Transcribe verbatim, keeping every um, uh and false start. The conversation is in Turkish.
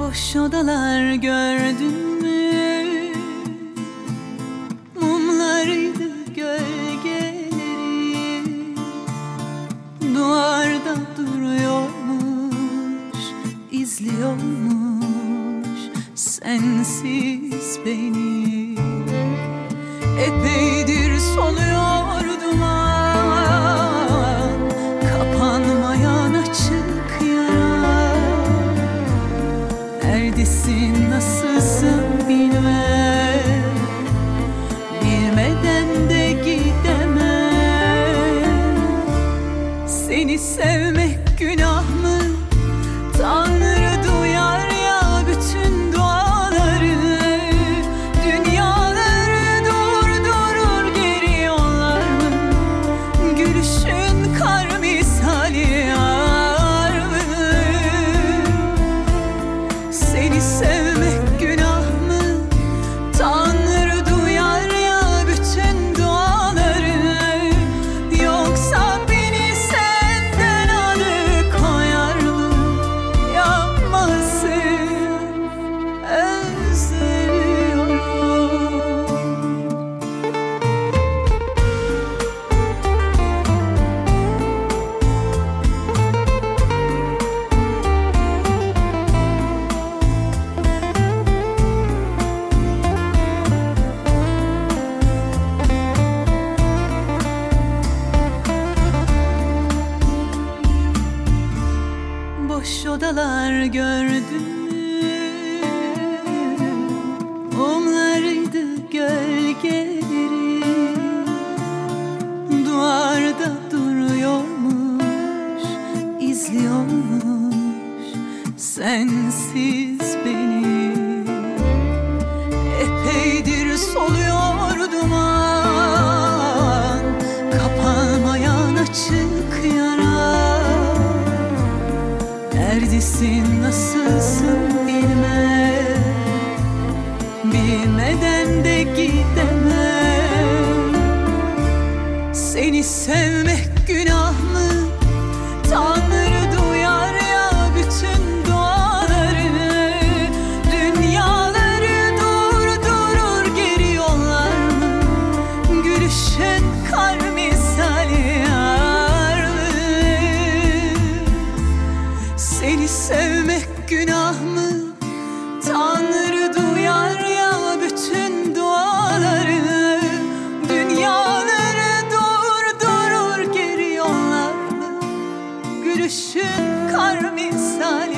Boş odalar gördün mü? Mumlarıydı gölgeleri, duvarda duruyormuş, izliyormuş sensiz beni. Epeydir soluyor duman, kapanmayan açık yara. Neredesin, nasılsın bilmem, bilmeden de gidemem. Seni sevmek günah mı? Tanrı duyar ya bütün duaları. Dünyaları durdurur geri yollar mı? Gülüşün kar misali yar mı? Seni sevmek günah mı? Tanrı duyar ya bütün duaları. Yoksa beni senden alıkoyar mı? Yapmasın, özlüyorum. Boş odalar gördün mü? Mumlarıydı gölgeleri, duvarda duruyormuş, izliyormuş sensiz beni. Epeydir soluyor duman, kapanmayan açık yara. Neredesin, nasılsın bilmem, bilmeden de gidemem. Seni sevmek günah mı? Tanrı duyar ya bütün duaları. Dünyaları durdurur geri yollar mı? Gülüşün kar misali yar mı? Seni sevmek günah mı? Tanrı duyar ya bütün duaları. Dünyaları durdurur geri yollar mı? Gülüşün kar misali